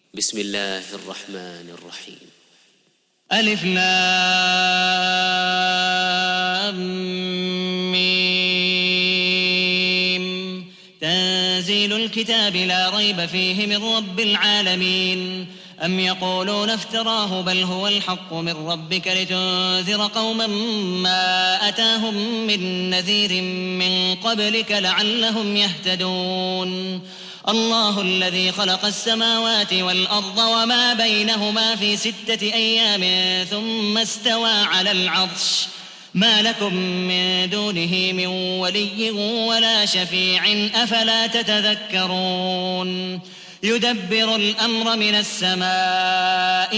بسم الله الرحمن الرحيم. ألف لام ميم. تنزيل الكتاب لا ريب فيه من رب العالمين. أم يقولون افتراه بل هو الحق من ربك لتنذر قوما ما أتاهم من نذير من قبلك لعلهم يهتدون. الله الذي خلق السماوات والأرض وما بينهما في 6 أيام ثم استوى على العرش ما لكم من دونه من ولي ولا شفيع أفلا تتذكرون. يدبر الأمر من السماء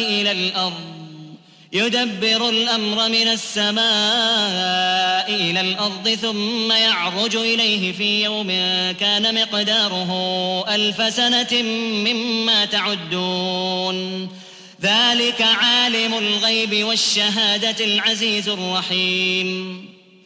إلى الأرض ثم يعرج إليه في يوم كان مقداره 1000 سنة مما تعدون. ذلك عالم الغيب والشهادة العزيز الرحيم.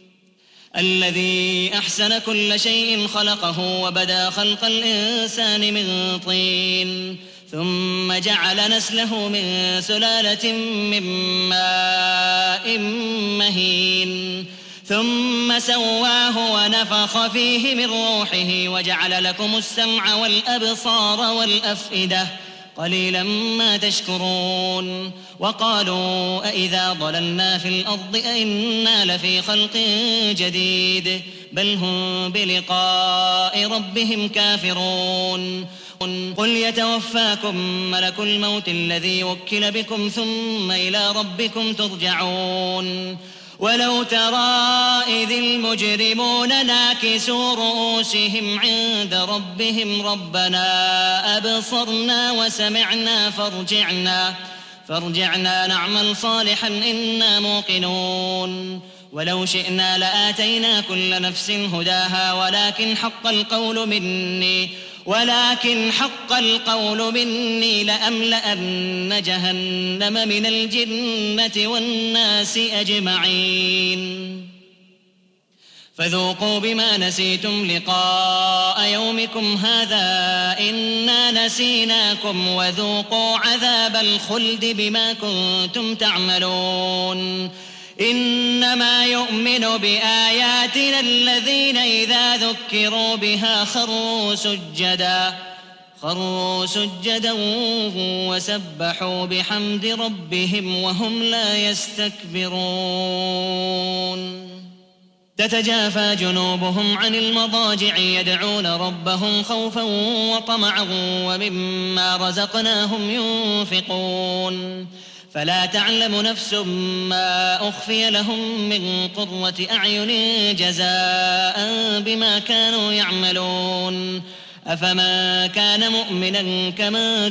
الذي أحسن كل شيء خلقه وبدأ خلق الإنسان من طين ثم جعل نسله من سلالة من ماء مهين ثم سواه ونفخ فيه من روحه وجعل لكم السمع والأبصار والأفئدة قليلا ما تشكرون. وقالوا أإذا ضللنا في الأرض أإنا لفي خلق جديد بل هم بلقاء ربهم كافرون. قل يتوفاكم ملك الموت الذي وكل بكم ثم إلى ربكم ترجعون. ولو ترى إذ المجرمون ناكسوا رؤوسهم عند ربهم ربنا أبصرنا وسمعنا فارجعنا نعمل صالحا إنا موقنون. ولو شئنا لآتينا كل نفس هداها ولكن حق القول مني لأملأن جهنم من الجنة والناس أجمعين. فذوقوا بما نسيتم لقاء يومكم هذا إنا نسيناكم وذوقوا عذاب الخلد بما كنتم تعملون. إنما يؤمن بآياتنا الذين إذا ذكروا بها خروا سجدا وسبحوا بحمد ربهم وهم لا يستكبرون. تتجافى جنوبهم عن المضاجع يدعون ربهم خوفا وطمعا ومما رزقناهم ينفقون. فلا تعلم نفس ما أخفي لهم من قرة أعين جزاء بما كانوا يعملون. أفمن كان مؤمنا كمن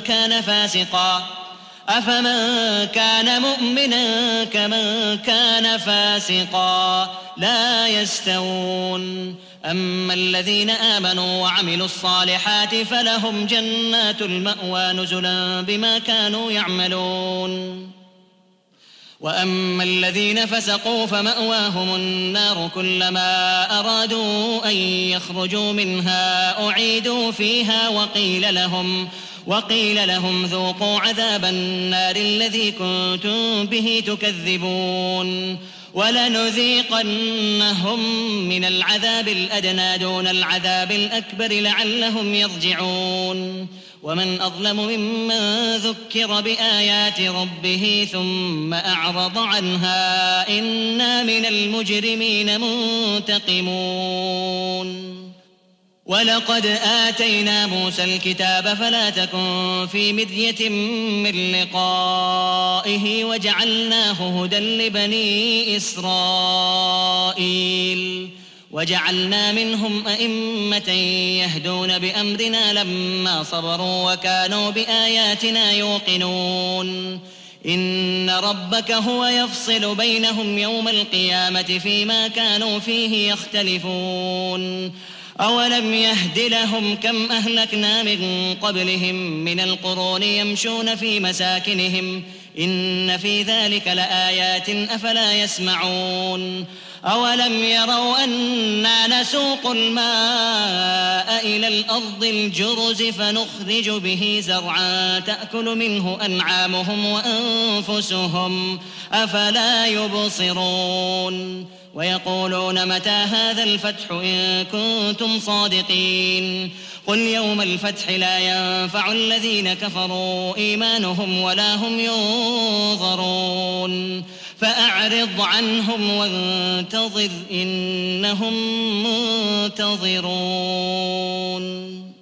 كان فاسقا لا يستوون. أما الذين آمنوا وعملوا الصالحات فلهم جنات المأوى نزلا بما كانوا يعملون. وأما الذين فسقوا فمأواهم النار كلما أرادوا أن يخرجوا منها أعيدوا فيها وقيل لهم ذوقوا عذاب النار الذي كنتم به تكذبون. ولنذيقنهم من العذاب الأدنى دون العذاب الأكبر لعلهم يرجعون. ومن أظلم ممن ذكر بآيات ربه ثم أعرض عنها إنا من المجرمين منتقمون. ولقد آتينا موسى الكتاب فلا تكن في مرية من لقائه وجعلناه هدى لبني إسرائيل. وجعلنا منهم أئمة يهدون بأمرنا لما صبروا وكانوا بآياتنا يوقنون. إن ربك هو يفصل بينهم يوم القيامة فيما كانوا فيه يختلفون. أولم يهد لهم كم أهلكنا من قبلهم من القرون يمشون في مساكنهم إن في ذلك لآيات أفلا يسمعون. أولم يروا أنا نسوق الماء إلى الأرض الجرز فنخرج به زرعا تأكل منه أنعامهم وأنفسهم أفلا يبصرون ويقولون متى هذا الفتح إن كنتم صادقين قل يوم الفتح لا ينفع الذين كفروا إيمانهم ولا هم ينظرون فأعرض عنهم وانتظر إنهم منتظرون.